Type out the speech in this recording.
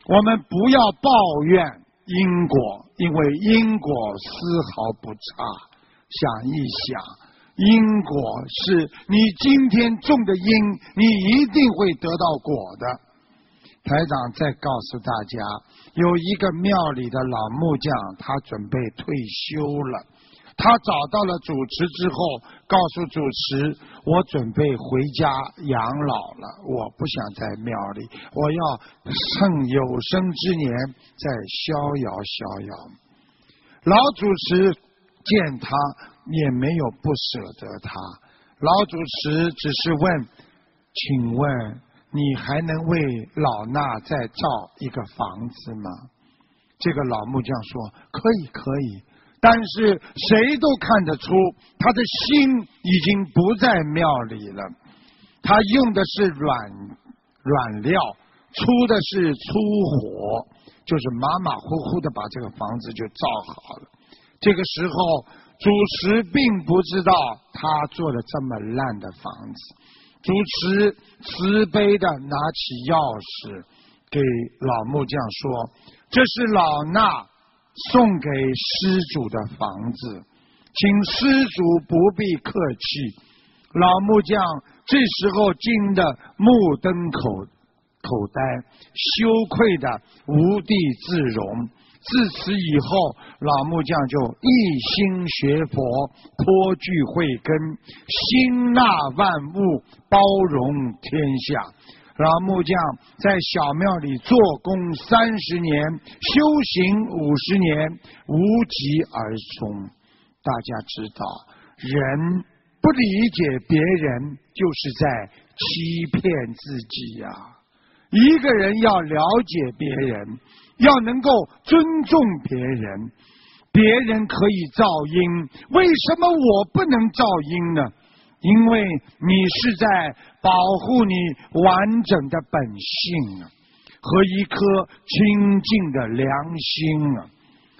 我们不要抱怨因果，因为因果丝毫不差。想一想，因果是你今天种的因，你一定会得到果的。台长再告诉大家，有一个庙里的老木匠，他准备退休了。他找到了主持之后，告诉主持，我准备回家养老了，我不想在庙里，我要趁有生之年再逍遥逍遥。老主持见他也没有不舍得他，老主持只是问，请问你还能为老衲再造一个房子吗？这个老木匠说，可以可以，但是谁都看得出他的心已经不在庙里了，他用的是软料，出的是粗活，就是马马虎虎的把这个房子就造好了。这个时候主持并不知道他做了这么烂的房子，主持慈悲的拿起钥匙给老木匠说，这是老衲送给施主的房子，请施主不必客气。老木匠这时候惊得目瞪口呆，羞愧的无地自容。自此以后，老木匠就一心学佛，颇具慧根，心纳万物，包容天下。老木匠在小庙里做工30年，修行50年，无疾而终。大家知道，人不理解别人，就是在欺骗自己呀。一个人要了解别人，要能够尊重别人，别人可以造因，为什么我不能造因呢？因为你是在保护你完整的本性啊，和一颗清净的良心啊。